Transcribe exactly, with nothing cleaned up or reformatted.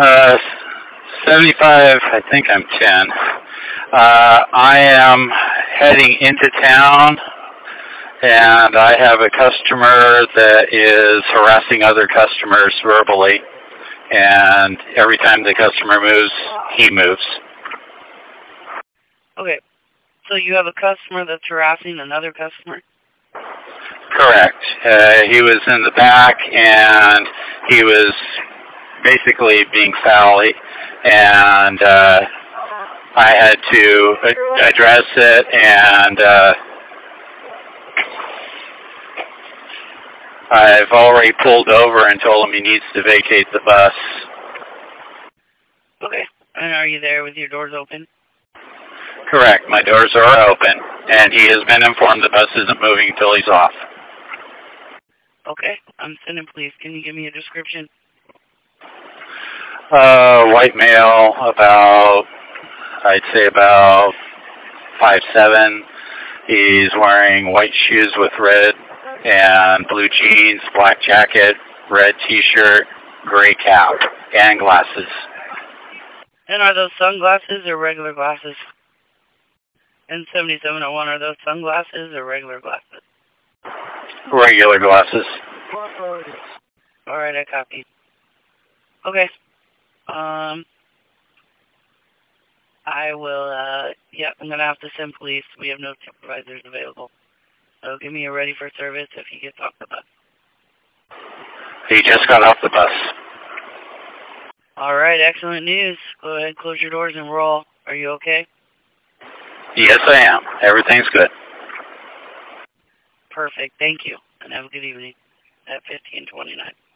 Uh, seventy-five, I think I'm ten. Uh, I am heading into town, and I have a customer that is harassing other customers verbally, and every time the customer moves, he moves. Okay, so you have a customer that's harassing another customer? Correct. Uh, he was in the back, and he was basically being foul, and uh, I had to address it, and uh, I've already pulled over and told him he needs to vacate the bus. Okay. And are you there with your doors open? Correct. My doors are open, and he has been informed the bus isn't moving until he's off. Okay. I'm sending police. Can you give me a description? Uh, white male, about, I'd say about five seven. He's wearing white shoes with red and blue jeans, black jacket, red t-shirt, gray cap, and glasses. And are those sunglasses or regular glasses? And seventy-seven oh one, are those sunglasses or regular glasses? Regular glasses. All right, I copy. Okay. Um, I will, uh, yeah, I'm going to have to send police. We have no supervisors available. So give me a ready for service if he gets off the bus. He just got off the bus. All right, excellent news. Go ahead, close your doors and roll. Are you okay? Yes, I am. Everything's good. Perfect. Thank you. And have a good evening at fifteen twenty-nine.